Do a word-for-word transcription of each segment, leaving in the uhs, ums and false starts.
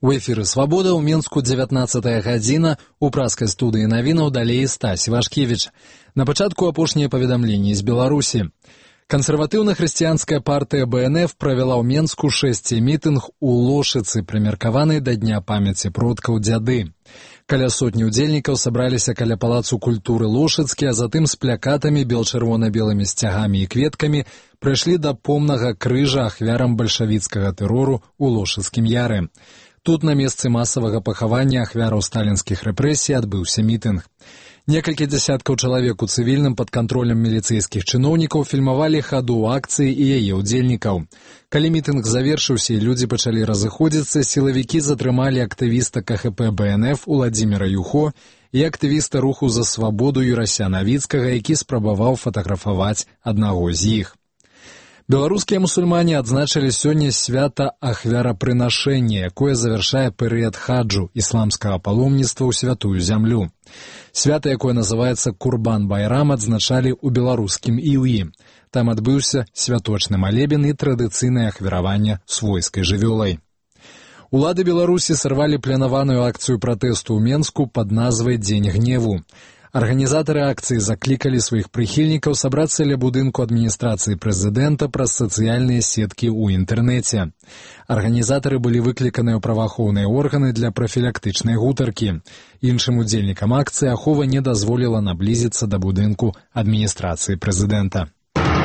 У эфіры «Свабода» ў Мінску дзевятнаццатая гадзіна, у праскай студыі навінаў далей Стась Вашкевіч. На пачатку апошнія паведамленні з Беларусі. Кансерватыўна-хрысціянская партыя бэ эн эф правяла ў Менску шэсці мітынг у Лошыцы, прымеркаванай да Дня памяці продкаў дзяды. Каля сотні удзельнікаў сабраліся каля палацу культуры Лошыцкі, а затым з плякатамі, бел-чырвона-белымі сцягамі і кветкамі прыйшлі да помнага крыжа ахвярам бальшавіцкага тэрору ў Лошыцкім яры. Тут на месцы масавага пахавання ахвяраў сталінскіх рэпрэсій адбыўся мітынг. Некалькі дзясяткаў чалавек у цывільным пад кантролем міліцэйскіх чыноўнікаў фільмавалі хаду акцыі і яе ўдзельнікаў. Калі мітынг завершыўся і людзі пачалі разыходзіцца, сілавікі затрымалі актывіста ка ха пэ бэ эн эф Уладзіміра Юхо і актывіста руху за свабоду Юрася Навіцкага, які спрабаваў фатаграфаваць аднаго з іх. Беларускія мусульмане адзначылі сёння свята ахвярапрынашэння, якое завяршае перыяд хаджу, ісламскага паломніцтва ў святую зямлю. Свята, якое называецца Курбан-Байрам, адзначалі ў беларускім Ілі. Там адбыўся святочны малебен і традыцыйнае ахвяраванне свойскай жывёлай. Улады Беларусі сарвалі планаваную акцыю пратэсту ў Менску пад назвай «Дзень гневу». Арганізатары акцыі заклікалі сваіх прыхільнікаў сабрацца ля будынку адміністрацыі прэзідэнта праз сацыяльныя сеткі ў інтэрнэце. Арганізатары былі выкліканыя ў праваахоўныя органы для прафілактычнай гутаркі. Іншым удзельнікам акцыі ахова не дазволіла наблізіцца да будынку адміністрацыі прэзідэнта.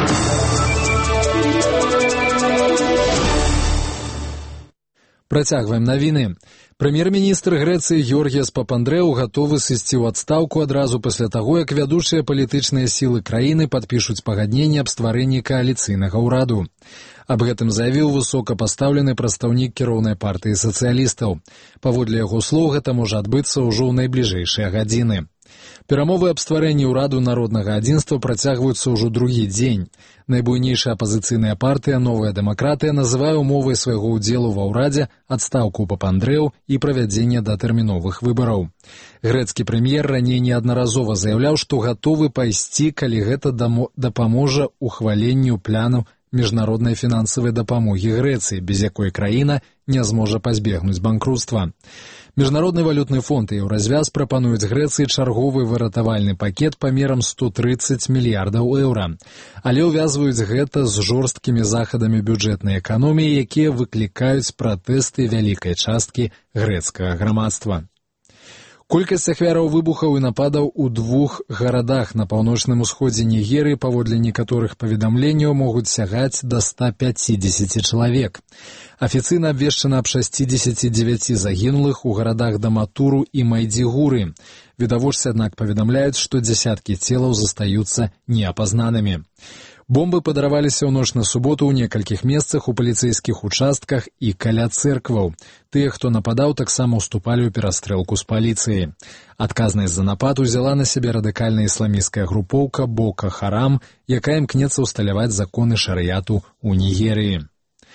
Працягваем навіны. Прэм'ер-міністр Грэцыі Георгіяс Папандрэу гатовы сысці ў адстаўку адразу пасля таго, як вядучыя палітычныя сілы краіны падпішуць пагадненне аб стварэнні кааліцыйнага ўраду. Аб гэтым заявіў высокапастаўлены прадстаўнік кіроўнай партыі сацыялістаў. Паводле яго слоў, гэта можа адбыцца ўжо ў найбліжэйшыя гадзіны. Перамовы аб стварэнні ўраду народнага адзінства працягваюцца ўжо другі дзень. Найбуйнейшая апазіцыйная партыя «Новая дэмакратыя» называе умовай свайго ўдзелу ва ўрадзе адстаўку Папандрэу і правядзенне датэрміновых выбараў. Грэцкі прэм'ер раней неаднаразова заяўляў, што гатовы пайсці, калі гэта дапаможа ухваленню плану міжнароднай фінансавай дапамогі Грэцыі, без якой краіна не зможа пазбегнуць банкруцтва. Міжнародны валютны фонд і Еўразвяз прапануюць Грэцыі чарговы выратавальны пакет памерам сто трыццаць мільярдаў еўра. Але ўвязваюць гэта з жорсткімі захадамі бюджэтнай эканоміі, якія выклікаюць пратэсты вялікай часткі грэцкага грамадства. Колькасць ахвяраў выбухаў і нападаў у двух гарадах на паўночным усходзе Нігерыі паводле некаторых паведамленняў могуць сягаць да ста пяцідзесяці чалавек. Афіцыйна абвешчана аб шасцідзесяці дзевяці загінулых у гарадах Даматуру і Майдзігуры. Відавочцы, аднак, паведамляюць, што дзясяткі целаў застаюцца неапазнанымі. Бомбы падараваліся ў ноч на суботу ў некалькіх месцах у паліцэйскіх участках і каля цэркваў. Тыя, хто нападаў, таксама ўступалі ў перастрэлку з паліцыяй. Адказнасць за напад узяла на сябе радыкальная ісламісцкая групоўка Бока Харам, якая імкнецца ўсталяваць законы шарыяту ў Нігерыі.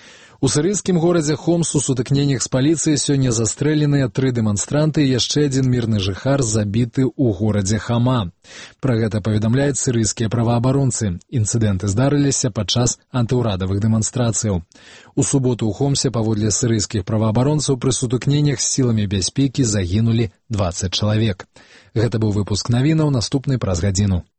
У сірыйскім горадзе Хомс у сутыкненнях з паліцыяй сёння застрэленыя тры дэманстранты і яшчэ адзін мірны жыхар забіты ў горадзе Хама. Пра гэта паведамляюць сірыйскія праваабаронцы. Інцыдэнты здарыліся падчас антыўрадавых дэманстрацыяў. У суботу ў Хомсе, паводле сірыйскіх праваабаронцаў, пры сутыкненнях з сіламі бяспекі загінулі дваццаць чалавек. Гэта быў выпуск навінаў, наступны праз гадзіну.